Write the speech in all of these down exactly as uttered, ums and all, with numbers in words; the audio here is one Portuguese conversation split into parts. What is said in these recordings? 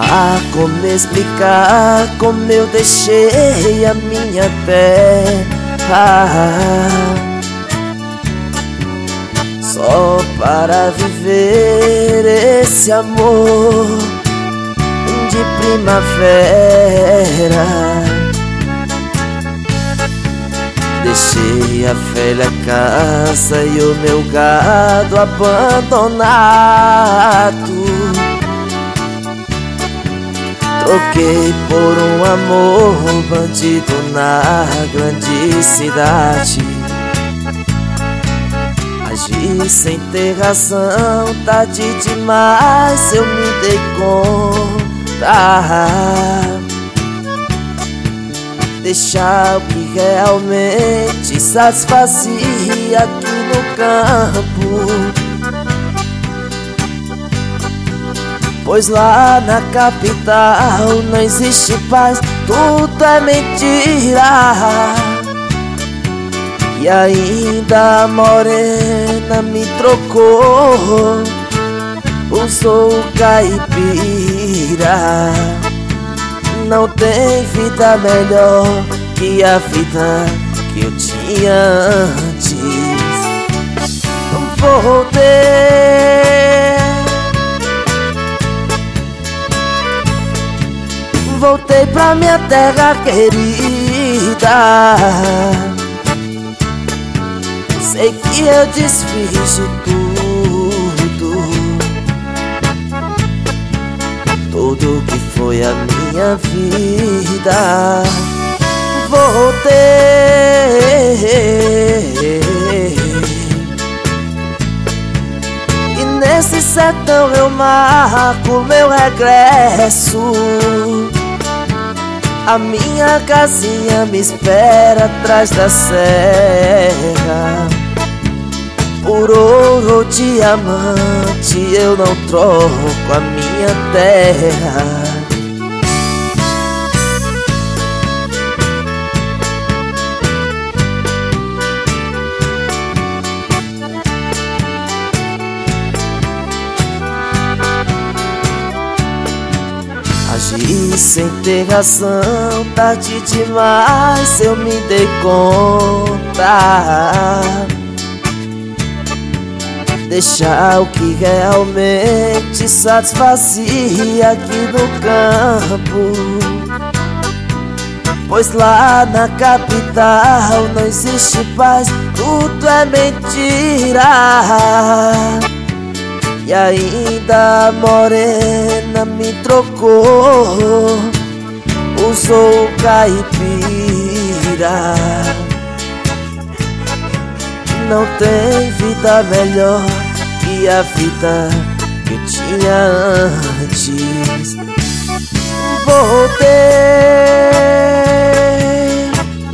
há como explicar como eu deixei a minha terra só para viver esse amor de primavera. Deixei a velha casa e o meu gado abandonado. Troquei por um amor bandido na grande cidade. Agi sem ter razão, tarde demais eu me dei conta. Deixar o que realmente satisfazia aqui no campo, pois lá na capital não existe paz, tudo é mentira. E ainda a morena me trocou, usou caipira. Não tem vida melhor que a vida que eu tinha antes. Voltei, voltei pra minha terra querida. Sei que eu desfiz de tudo, tudo que foi a minha vida. Voltei, e nesse sertão eu marco meu regresso. A minha casinha me espera atrás da serra. Por ouro ou diamante eu não troco a minha terra. Agi sem ter razão, tarde demais eu me dei conta. Deixar o que realmente satisfazia aqui no campo, pois lá na capital não existe paz, tudo é mentira. E ainda a morena me trocou, usou caipira. Não tem vida melhor que a vida que eu tinha antes. Voltei,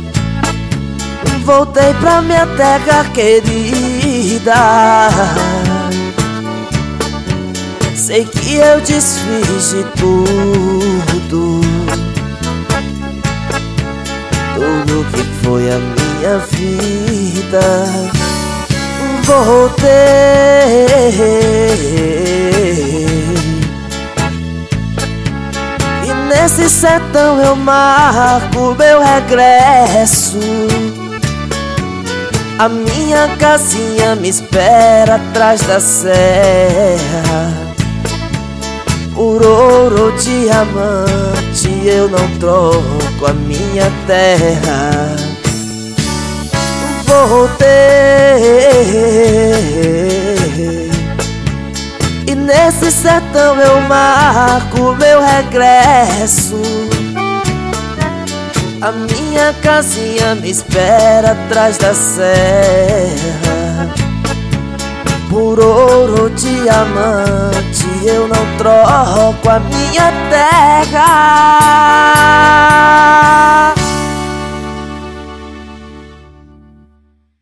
voltei pra minha terra querida. Sei que eu desfiz de tudo, tudo que foi a minha vida. Voltei, e nesse sertão eu marco meu regresso. A minha casinha me espera atrás da serra. Por ouro ou diamante eu não troco a minha terra. Voltei, e nesse sertão eu marco meu regresso. A minha casinha me espera atrás da serra. Por ouro ou diamante eu não troco a minha terra.